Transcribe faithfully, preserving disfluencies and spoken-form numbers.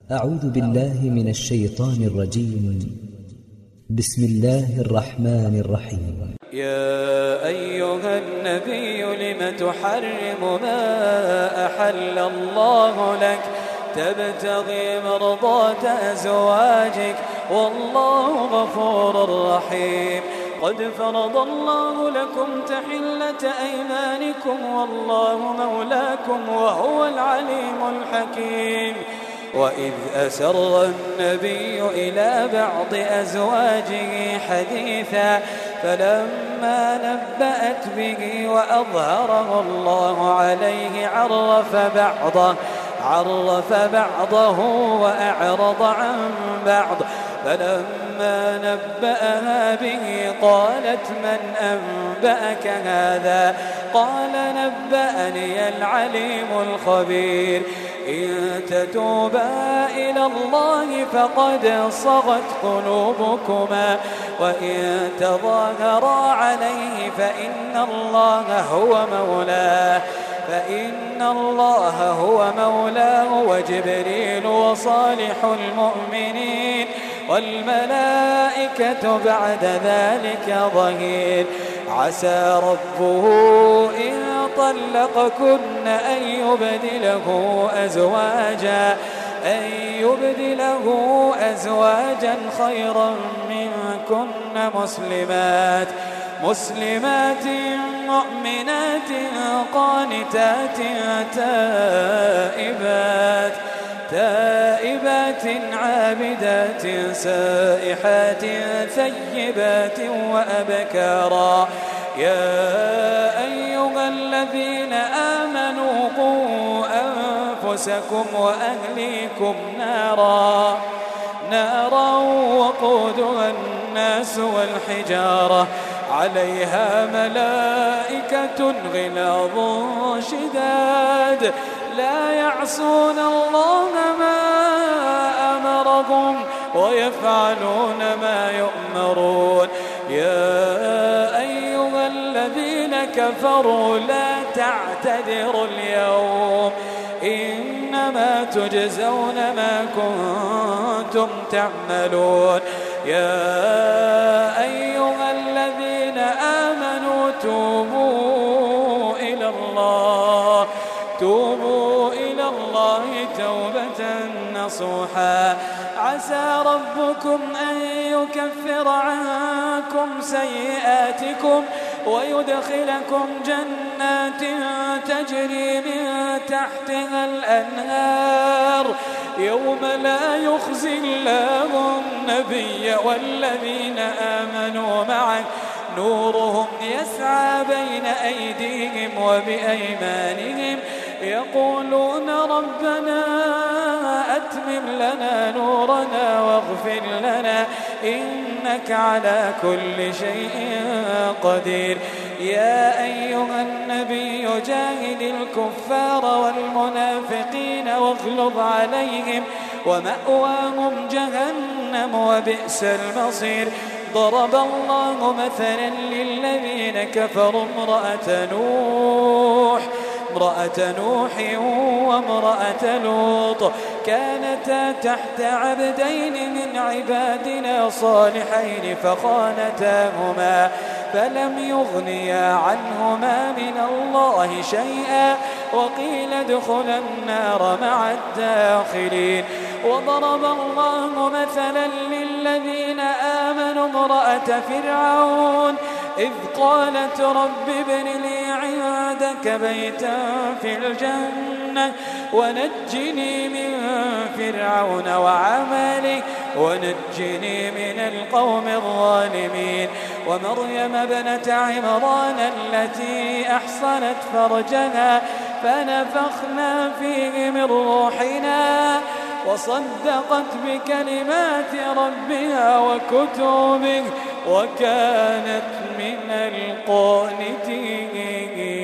أعوذ بالله من الشيطان الرجيم. بسم الله الرحمن الرحيم. يا أيها النبي لم تحرم ما أحل الله لك تبتغي مرضات أزواجك والله غفور رحيم. قد فرض الله لكم تحلة أيمانكم والله مولاكم وهو العليم الحكيم. وإذ أسر النبي إلى بعض أزواجه حديثا فلما نبأت به وأظهره الله عليه عرف بعضه عرف بعضه وأعرض عن بعض. فلما نبأها به قالت من أنبأك هذا؟ قال نبأني العليم الخبير. إن تتوبا إلى الله فقد صغت قلوبكما وإن تظاهرا عليه فإن الله هو مولاه فإن الله هو مولاه وجبريل وصالح المؤمنين والملائكة بعد ذلك ظهير. عسى ربه إن طلقكن أن يبدله أزواجا أن يبدله أزواجا خيرا منكن مسلمات مسلمات مؤمنات قانتات تائبات تائبات عابدات سائحات ثيبات وأبكارا. يا أيها الذين آمنوا قوا أنفسكم وأهليكم نارا نارا وقودها الناس والحجارة عليها ملائكة غلاظ شداد لا يعصون الله ما أمرهم ويفعلون ما يؤمرون. يا أيها الذين كفروا لا تعتذروا اليوم إنما تجزون ما كنتم تعملون. يا أيها الذين آمنوا توبوا إلى الله توبوا إلى الله توبة نصوحا. عسى ربكم أن يكفر عنكم سيئاتكم ويدخلكم جنات تجري من تحتها الأنهار يوم لا يخزي الله النبي والذين آمنوا معه نورهم يسعى بين أيديهم وبأيمانهم يقولون ربنا أتمم لنا نورنا واغفر لنا إنك على كل شيء قدير. يا أيها النبي جاهد الكفار والمنافقين واغلظ عليهم ومأواهم جهنم وبئس المصير. ضرب الله مثلا للذين كفروا امرأة نوح امرأة نوح وامرأة لوط كانتا تحت عبدين من عبادنا صالحين فخانتاهما فلم يغنيا عنهما من الله شيئا وقيل ادخلا النار مع الداخلين. وضرب الله مثلا للذين آمنوا امرأة فرعون إذ قالت رب ابن لي عندك بيتا في الجنة ونجني من فرعون وعمله ونجني من القوم الظالمين. ومريم ابنة عمران التي أحصنت فرجها فنفخنا فيه من روحنا وصدقت بكلمات ربها وكتبه وكانت من القانتين.